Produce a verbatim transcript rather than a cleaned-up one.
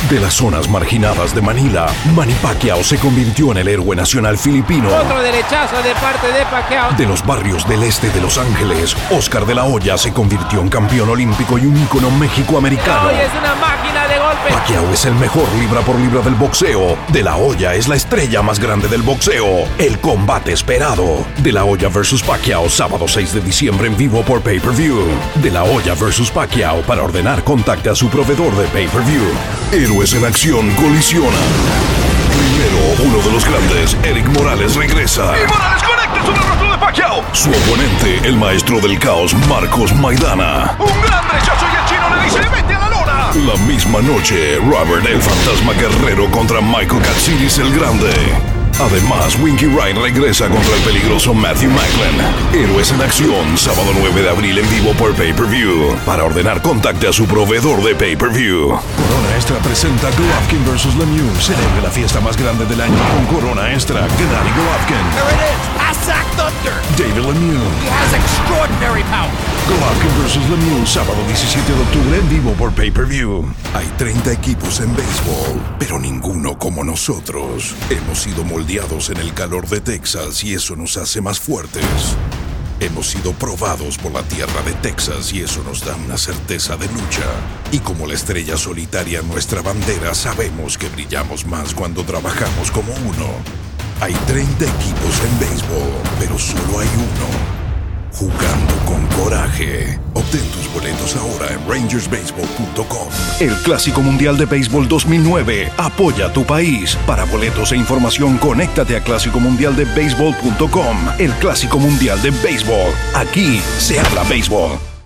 De las zonas marginadas de Manila, Manny Pacquiao se convirtió en el héroe nacional filipino. Otro derechazo de parte de Pacquiao. De los barrios del este de Los Ángeles, Oscar de la Hoya se convirtió en campeón olímpico y un ícono mexicoamericano. De la Hoya es una máquina de golpes. Pacquiao es el mejor libra por libra del boxeo. De la Hoya es la estrella más grande del boxeo. El combate esperado. De la Hoya versus Pacquiao, sábado seis de diciembre en vivo por pay-per-view. De la Hoya versus Pacquiao. Para ordenar, contacte a su proveedor de pay-per-view. Héroes en acción colisionan. Primero, uno de los grandes, Eric Morales, regresa. ¡Y Morales conecta sobre el rostro de Pacquiao! Su oponente, el maestro del caos, Marcos Maidana. ¡Un gran derechazo y el chino le dice ¡vete a la lona! La misma noche, Robert el Fantasma Guerrero contra Michael Katsiris el Grande. Además, Winky Ryan regresa contra el peligroso Matthew Macklin. Héroes en acción, sábado nueve de abril en vivo por pay-per-view. Para ordenar, contacte a su proveedor de pay-per-view. Corona Extra presenta Golovkin versus Lemieux. Celebre la fiesta más grande del año con Corona Extra. Gennady Golovkin. There it is. Azak Thunder. David Lemieux. He has extraordinary power. Golovkin versus Lemieux, sábado diecisiete de octubre en vivo por pay-per-view. Hay treinta equipos en béisbol, pero ninguno como nosotros. Hemos sido moldeados en el calor de Texas y eso nos hace más fuertes. Hemos sido probados por la tierra de Texas y eso nos da una certeza de lucha. Y como la estrella solitaria en nuestra bandera, sabemos que brillamos más cuando trabajamos como uno. Hay treinta equipos en béisbol, pero solo hay uno. Jugando con coraje. Obtén tus boletos ahora en rangers baseball punto com. El Clásico Mundial de Béisbol dos mil nueve. Apoya a tu país. Para boletos e información, conéctate a clásico mundial de béisbol punto com. El Clásico Mundial de Béisbol. Aquí se habla béisbol.